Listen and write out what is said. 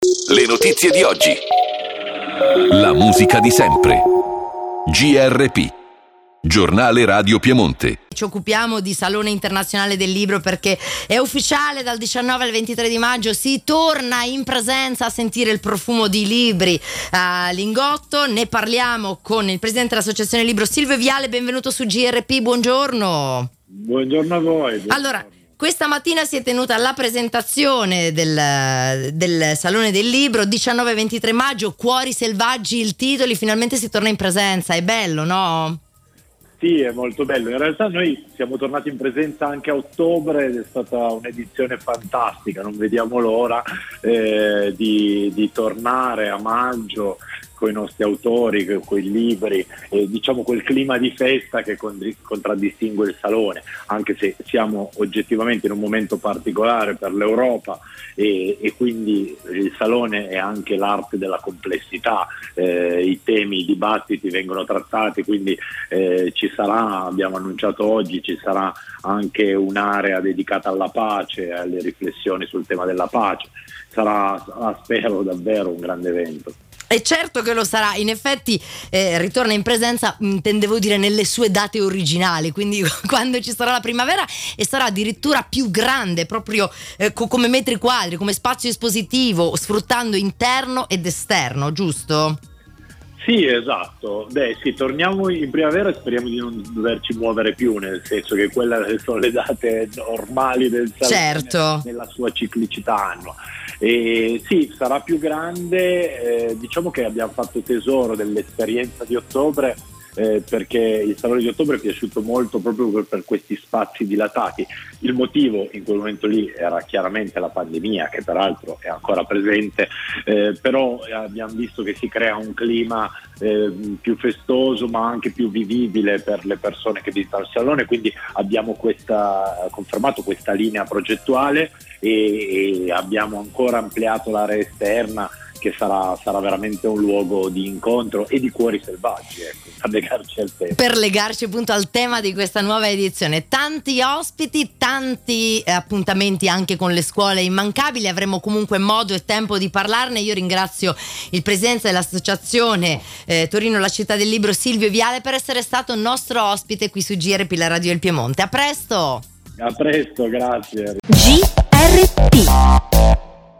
Le notizie di oggi. La musica di sempre. GRP. Giornale Radio Piemonte. Ci occupiamo di Salone Internazionale del Libro perché è ufficiale, dal 19 al 23 di maggio si torna in presenza a sentire il profumo di libri a Lingotto. Ne parliamo con il presidente dell'Associazione Libro Silvio Viale. Benvenuto su GRP, buongiorno. Buongiorno a voi. Buongiorno. Allora, questa mattina si è tenuta la presentazione del Salone del Libro, 19-23 maggio, Cuori selvaggi, il titolo, finalmente si torna in presenza, è bello, no? Sì, è molto bello. In realtà noi siamo tornati in presenza anche a ottobre ed è stata un'edizione fantastica, non vediamo l'ora di tornare a maggio con i nostri autori, con i libri, diciamo quel clima di festa che contraddistingue il Salone, anche se siamo oggettivamente in un momento particolare per l'Europa e quindi il Salone è anche l'arte della complessità, i temi, i dibattiti vengono trattati, quindi ci sarà, abbiamo annunciato oggi, ci sarà anche un'area dedicata alla pace, alle riflessioni sul tema della pace. Sarà, spero, davvero un grande evento. E certo che lo sarà, in effetti ritorna in presenza, intendevo dire nelle sue date originali, quindi quando ci sarà la primavera, e sarà addirittura più grande, proprio come metri quadri, come spazio espositivo, sfruttando interno ed esterno, giusto? Sì, esatto. Beh, sì, torniamo in primavera e speriamo di non doverci muovere più, nel senso che quelle sono le date normali del Salone, certo, nella sua ciclicità anno. E sì, sarà più grande, diciamo che abbiamo fatto tesoro dell'esperienza di ottobre, perché il Salone di ottobre è piaciuto molto proprio per questi spazi dilatati. Il motivo in quel momento lì era chiaramente la pandemia, che peraltro è ancora presente, però abbiamo visto che si crea un clima più festoso ma anche più vivibile per le persone che visitano il Salone, quindi abbiamo confermato questa linea progettuale e abbiamo ancora ampliato l'area esterna, che sarà veramente un luogo di incontro e di cuori selvaggi, ecco, per legarci al tema. Per legarci appunto al tema di questa nuova edizione. Tanti ospiti, tanti appuntamenti anche con le scuole immancabili, avremo comunque modo e tempo di parlarne. Io ringrazio il presidente dell'associazione Torino La Città del Libro, Silvio Viale, per essere stato nostro ospite qui su GRP, la radio del Piemonte. A presto! A presto, grazie. GRP